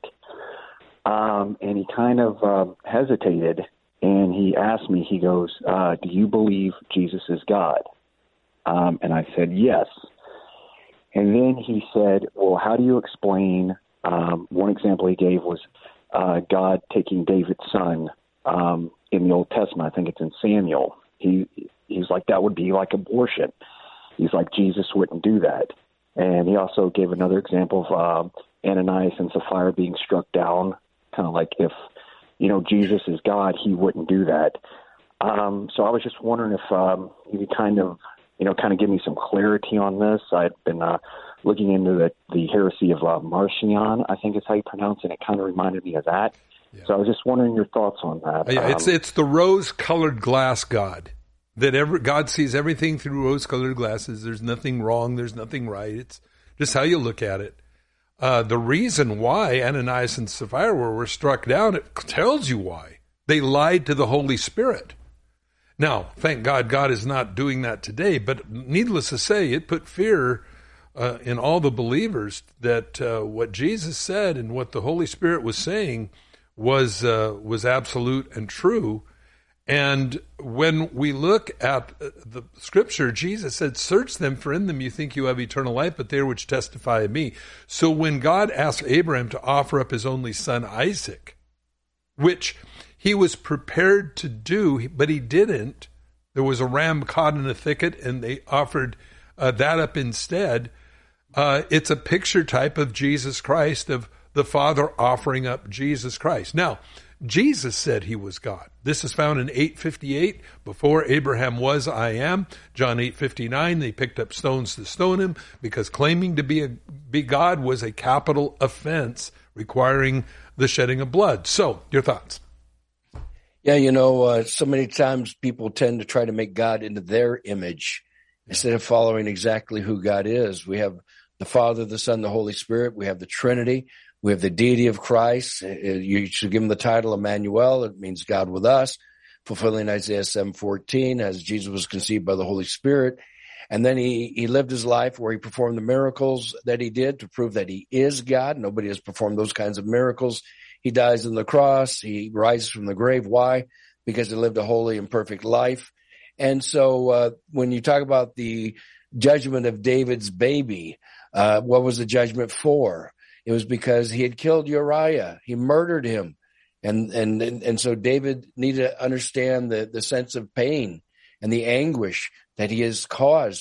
And he kind of hesitated, and he asked me, he goes, do you believe Jesus is God? And I said, yes. And then he said, well, how do you explain, one example he gave was God taking David's son in the Old Testament. I think it's in Samuel. He's like, that would be like abortion. He's like, Jesus wouldn't do that. And he also gave another example of Ananias and Sapphira being struck down, kind of like if, Jesus is God, he wouldn't do that. So I was just wondering if you could kind of give me some clarity on this. I've been looking into the heresy of Marcion, I think is how you pronounce it. It kind of reminded me of that. Yeah. So I was just wondering your thoughts on that. Yeah, it's the rose-colored glass God. That God sees everything through rose-colored glasses. There's nothing wrong. There's nothing right. It's just how you look at it. The reason why Ananias and Sapphira were struck down, it tells you why. They lied to the Holy Spirit. Now, thank God, God is not doing that today. But needless to say, it put fear in all the believers that what Jesus said and what the Holy Spirit was saying was absolute and true. And when we look at the scripture, Jesus said, search them, for in them you think you have eternal life, but they are which testify of me. So when God asked Abraham to offer up his only son, Isaac, which he was prepared to do, but he didn't, there was a ram caught in a thicket, and they offered that up instead. It's a picture type of Jesus Christ, of the Father offering up Jesus Christ. Now, Jesus said he was God. This is found in 8:58. Before Abraham was, I am. John 8:59. They picked up stones to stone him because claiming to be God was a capital offense requiring the shedding of blood. So, your thoughts? Yeah, so many times people tend to try to make God into their image instead of following exactly who God is. We have the Father, the Son, the Holy Spirit. We have the Trinity. We have the deity of Christ. You should give him the title Emmanuel. It means God with us, fulfilling Isaiah 7:14, as Jesus was conceived by the Holy Spirit. And then he lived his life where he performed the miracles that he did to prove that he is God. Nobody has performed those kinds of miracles. He dies on the cross. He rises from the grave. Why? Because he lived a holy and perfect life. And so when you talk about the judgment of David's baby, what was the judgment for? It was because he had killed Uriah. He murdered him. And so David needed to understand the sense of pain and the anguish that he has caused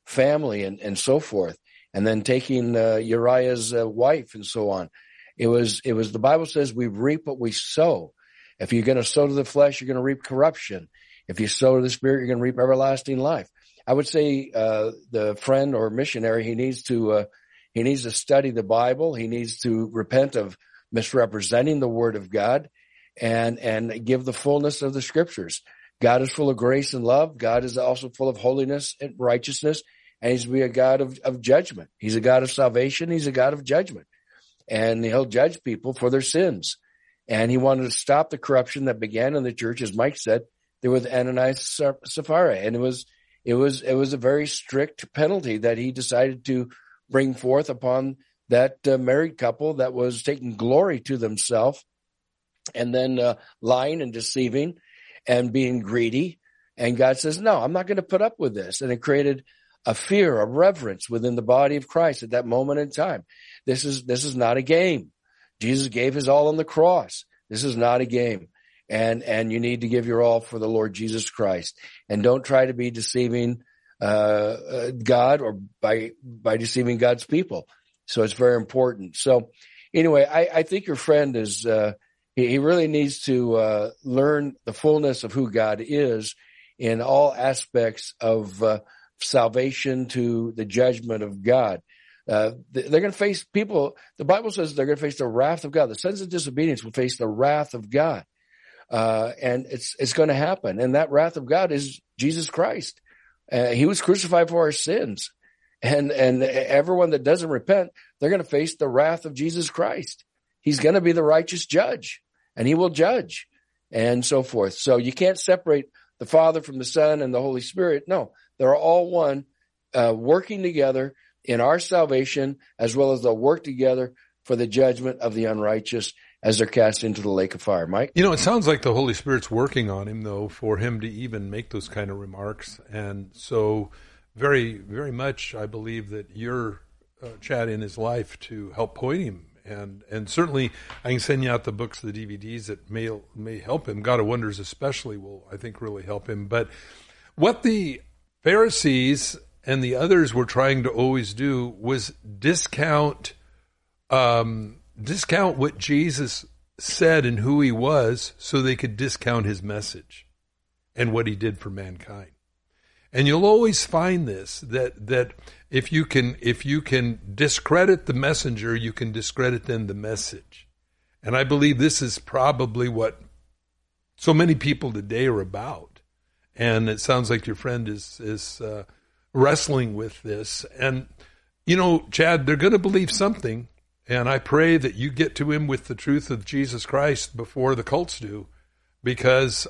family and so forth, and then taking Uriah's wife and so on. It was the Bible says we reap what we sow. If you're going to sow to the flesh, you're going to reap corruption. If you sow to the Spirit, you're going to reap everlasting life. I would say the friend or missionary, he needs to study the Bible. He needs to repent of misrepresenting the Word of God and give the fullness of the Scriptures. God is full of grace and love. God is also full of holiness and righteousness, and he's to be a God of judgment. He's a God of salvation. He's a God of judgment, and he'll judge people for their sins. And he wanted to stop the corruption that began in the church, as Mike said, there with Ananias and Sapphira, and it was a very strict penalty that he decided to bring forth upon that married couple that was taking glory to themselves, and then lying and deceiving and being greedy. And God says, no, I'm not going to put up with this. And it created a fear, a reverence within the body of Christ at that moment in time. This is not a game. Jesus gave his all on the cross. This is not a game. And you need to give your all for the Lord Jesus Christ. And don't try to be deceiving God or by deceiving God's people. So it's very important. So anyway, I think your friend is he really needs to learn the fullness of who God is in all aspects of salvation to the judgment of God. They're going to face people. The Bible says they're going to face the wrath of God. The sons of disobedience will face the wrath of God. And it's going to happen. And that wrath of God is Jesus Christ. He was crucified for our sins. And everyone that doesn't repent, they're going to face the wrath of Jesus Christ. He's going to be the righteous judge, and he will judge, and so forth. So you can't separate the Father from the Son and the Holy Spirit. No, they're all one, working together in our salvation, as well as they'll work together for the judgment of the unrighteous as they're cast into the lake of fire. Mike? You know, it sounds like the Holy Spirit's working on him, though, for him to even make those kind of remarks. And so very, very much I believe that you're, Chad, in his life to help point him. And certainly I can send you out the books, the DVDs that may help him. God of Wonders especially will, I think, really help him. But what the Pharisees and the others were trying to always do was discount what Jesus said and who he was so they could discount his message and what he did for mankind. And you'll always find this, that if you can discredit the messenger, you can discredit then the message. And I believe this is probably what so many people today are about. And it sounds like your friend is wrestling with this. And, you know, Chad, they're going to believe something. And I pray that you get to him with the truth of Jesus Christ before the cults do, because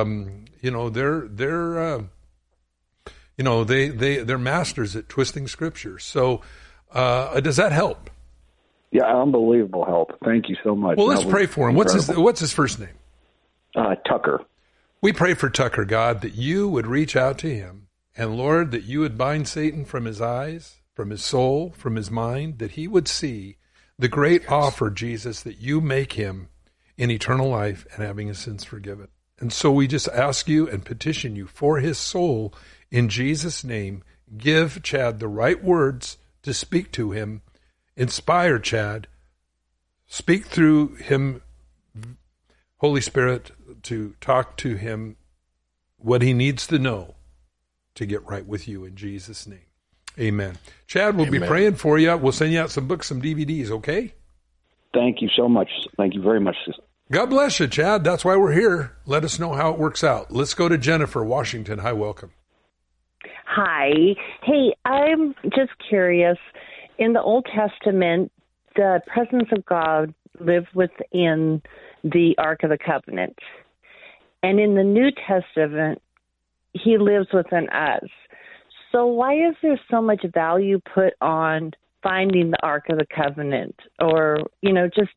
they're masters at twisting Scripture. So does that help? Yeah, unbelievable help. Thank you so much. Well, let's pray for him. What's his first name? Tucker. We pray for Tucker, God, that you would reach out to him, and Lord, that you would bind Satan from his eyes, from his soul, from his mind, that he would see the great offer, Jesus, that you make him in eternal life and having his sins forgiven. And so we just ask you and petition you for his soul in Jesus' name. Give Chad the right words to speak to him. Inspire Chad. Speak through him, Holy Spirit, to talk to him what he needs to know to get right with you in Jesus' name. Amen. Chad, we'll be praying for you. We'll send you out some books, some DVDs, okay? Thank you so much. Thank you very much. God bless you, Chad. That's why we're here. Let us know how it works out. Let's go to Jennifer, Washington. Hi, welcome. Hi. Hey, I'm just curious. In the Old Testament, the presence of God lived within the Ark of the Covenant. And in the New Testament, he lives within us. So why is there so much value put on finding the Ark of the Covenant, or, just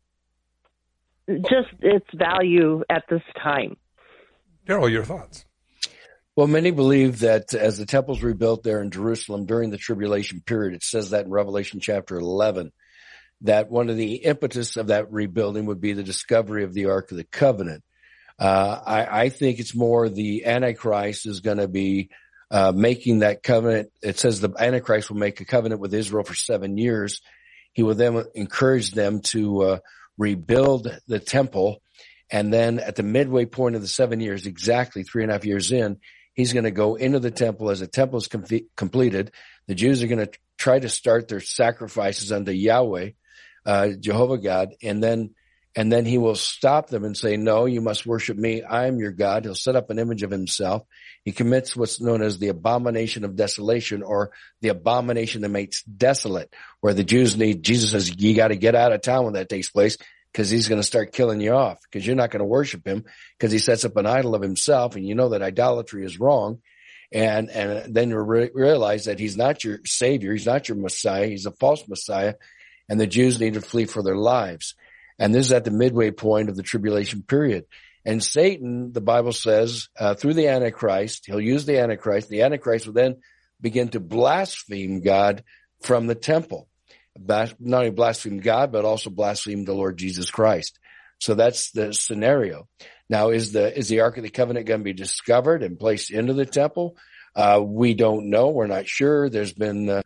its value at this time? Daryl, your thoughts? Well, many believe that as the temple's rebuilt there in Jerusalem during the tribulation period, it says that in Revelation chapter 11, that one of the impetus of that rebuilding would be the discovery of the Ark of the Covenant. I think it's more the Antichrist is going to be making that covenant. It says the Antichrist will make a covenant with Israel for 7 years. He will then encourage them to rebuild the temple. And then at the midway point of the 7 years, exactly 3.5 years in, he's going to go into the temple. As the temple is completed, the Jews are going to try to start their sacrifices unto Yahweh, Jehovah God. And then he will stop them and say, no, you must worship me. I am your God. He'll set up an image of himself. He commits what's known as the abomination of desolation, or the abomination that makes desolate, where the Jews Jesus says, you got to get out of town when that takes place, because he's going to start killing you off, because you're not going to worship him, because he sets up an idol of himself, and you know that idolatry is wrong. And then you realize that he's not your savior. He's not your Messiah. He's a false Messiah. And the Jews need to flee for their lives. And this is at the midway point of the tribulation period. And Satan, the Bible says, through the Antichrist, he'll use the Antichrist. The Antichrist will then begin to blaspheme God from the temple. Not only blaspheme God, but also blaspheme the Lord Jesus Christ. So that's the scenario. Now, is the Ark of the Covenant going to be discovered and placed into the temple? We don't know. We're not sure. There's been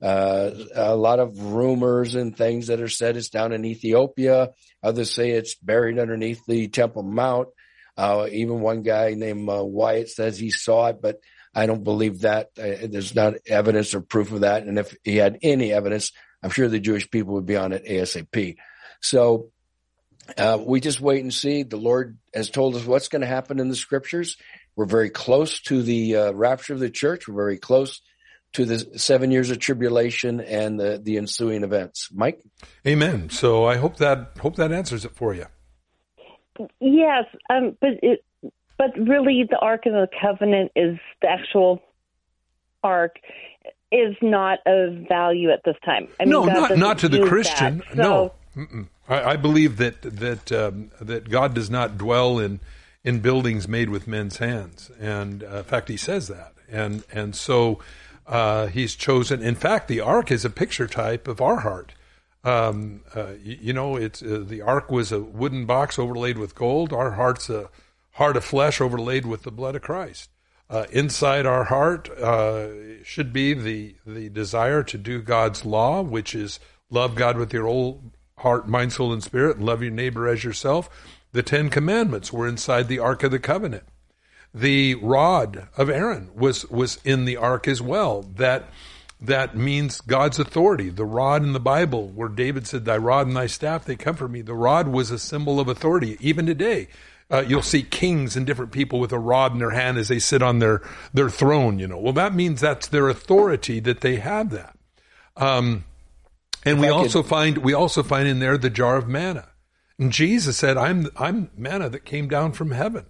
a lot of rumors and things that are said it's down in Ethiopia. Others say it's buried underneath the Temple Mount. Even one guy named Wyatt says he saw it, but I don't believe that. There's not evidence or proof of that. And if he had any evidence, I'm sure the Jewish people would be on it ASAP. So we just wait and see. The Lord has told us what's going to happen in the scriptures. We're very close to the rapture of the church. We're very close to the 7 years of tribulation and the ensuing events. Mike? Amen. So I hope that answers it for you. Yes, but really the Ark of the Covenant is the actual Ark is not of value at this time. I mean, no, not to the Christian. That, so. No, I believe that God does not dwell in buildings made with men's hands, and in fact, He says that, and so He's chosen. In fact, the Ark is a picture type of our heart. It's the Ark was a wooden box overlaid with gold. Our heart's a heart of flesh overlaid with the blood of Christ. Inside our heart should be the desire to do God's law, which is love God with your whole heart, mind, soul, and spirit, and love your neighbor as yourself. The 10 Commandments were inside the Ark of the Covenant. The rod of Aaron was in the Ark as well. That means God's authority. The rod in the Bible, where David said, "Thy rod and thy staff, they comfort me." The rod was a symbol of authority. Even today, you'll see kings and different people with a rod in their hand as they sit on their throne. Well, that means that's their authority, that they have that. And we also find in there the jar of manna. And Jesus said, "I'm manna that came down from heaven."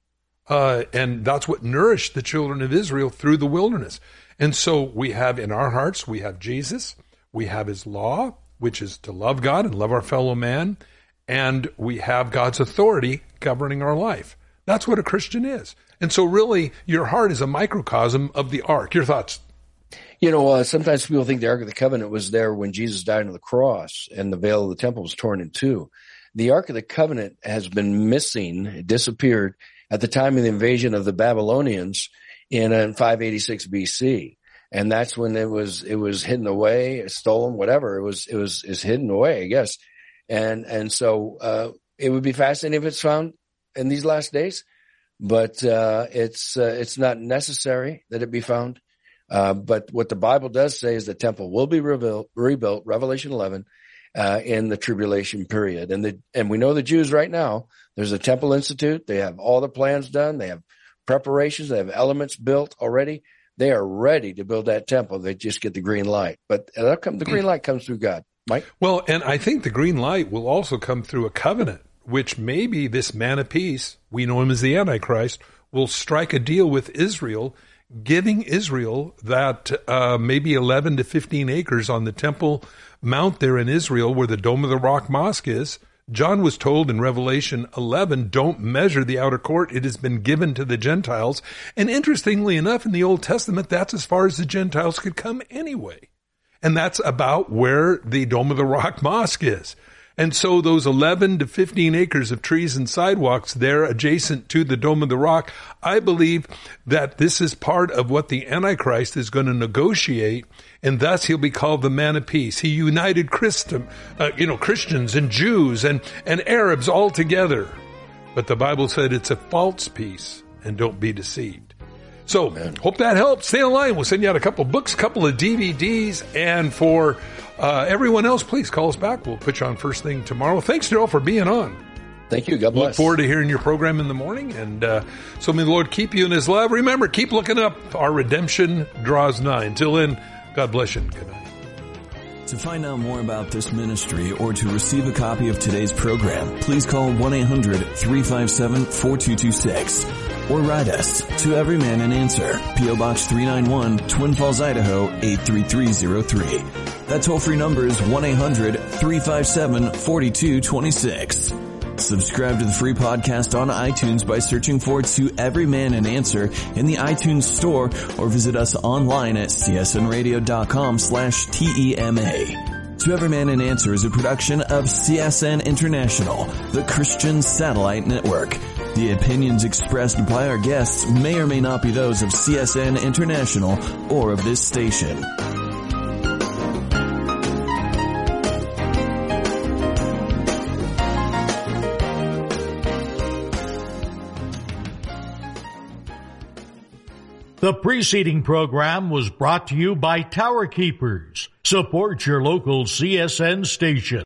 And that's what nourished the children of Israel through the wilderness. And so we have in our hearts, we have Jesus, we have His law, which is to love God and love our fellow man, and we have God's authority governing our life. That's what a Christian is. And so really, your heart is a microcosm of the Ark. Your thoughts? Sometimes people think the Ark of the Covenant was there when Jesus died on the cross and the veil of the temple was torn in two. The Ark of the Covenant has been missing, it disappeared at the time of the invasion of the Babylonians in 586 BC. And that's when it was hidden away, stolen, whatever. It was hidden away, I guess. And so, it would be fascinating if it's found in these last days, but, it's not necessary that it be found. But what the Bible does say is the temple will be rebuilt, Revelation 11, in the tribulation period. And we know the Jews right now, there's a temple institute. They have all the plans done. They have preparations. They have elements built already. They are ready to build that temple. They just get the green light. But the green light comes through God. Mike? Well, and I think the green light will also come through a covenant, which maybe this man of peace, we know him as the Antichrist, will strike a deal with Israel, giving Israel that maybe 11 to 15 acres on the Temple Mount there in Israel where the Dome of the Rock Mosque is. John was told in Revelation 11, don't measure the outer court. It has been given to the Gentiles. And interestingly enough, in the Old Testament, that's as far as the Gentiles could come anyway. And that's about where the Dome of the Rock Mosque is. And so those 11 to 15 acres of trees and sidewalks there adjacent to the Dome of the Rock, I believe that this is part of what the Antichrist is going to negotiate, and thus he'll be called the man of peace. He united Christians and Jews and Arabs all together. But the Bible said it's a false peace, and don't be deceived. So, hope that helps. Stay online. We'll send you out a couple books, a couple of DVDs, and for everyone else, please call us back. We'll put you on first thing tomorrow. Thanks, Daryl, for being on. Thank you. God bless. Look forward to hearing your program in the morning. And so may the Lord keep you in his love. Remember, keep looking up. Our redemption draws nigh. Until then, God bless you. Good night. To find out more about this ministry or to receive a copy of today's program, please call 1-800-357-4226 or write us to Every Man an Answer, P.O. Box 391, Twin Falls, Idaho 83303. That toll-free number is 1-800-357-4226. Subscribe to the free podcast on iTunes by searching for To Every Man an Answer in the iTunes store or visit us online at csnradio.com/TEMA. To Every Man an Answer is a production of CSN International, the Christian Satellite Network. The opinions expressed by our guests may or may not be those of CSN International or of this station. The preceding program was brought to you by Tower Keepers. Support your local CSN station.